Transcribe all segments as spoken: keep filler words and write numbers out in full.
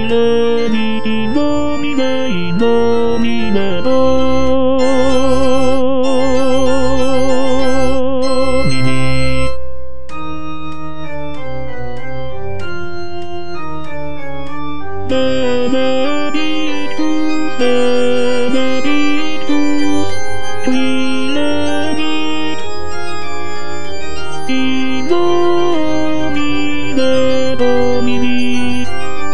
らにのみないのみなど耳ベネディクスベネディクストゥイレニイノミネドミニ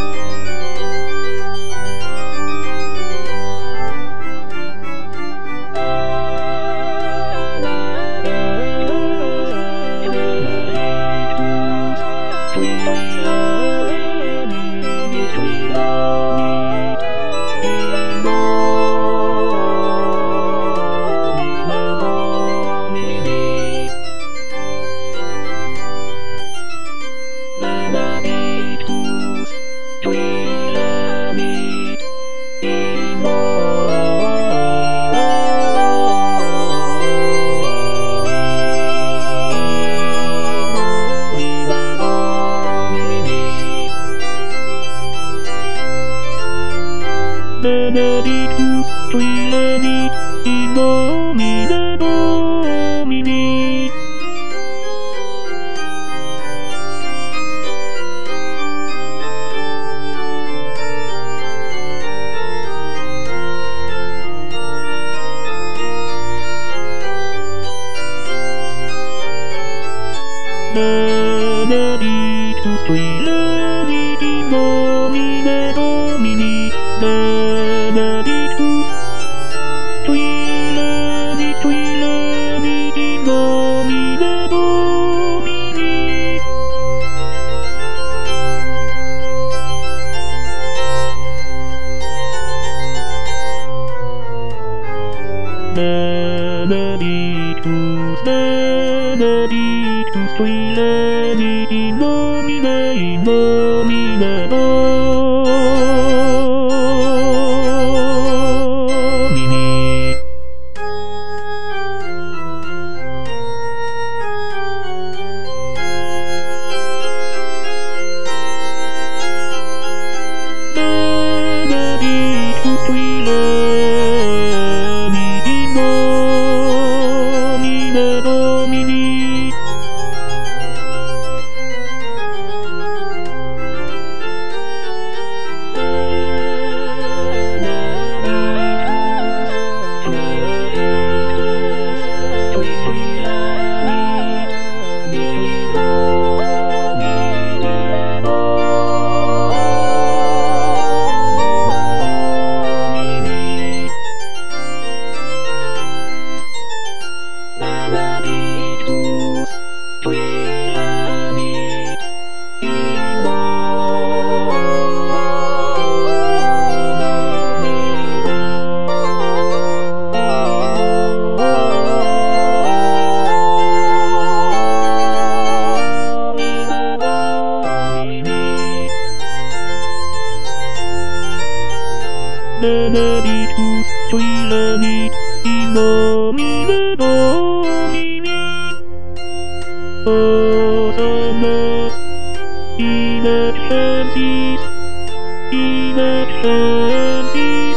ベネディクストゥイレニイノミネドミニベネディクストゥイレニイノミネドミニベネディクストゥイレニトゥイレニイノミネドミニベネディクスベネディクストゥイレニイノミネイノミネドベネディクストゥイレニイノミネドミニオサナイネクセンシスイネクセンシス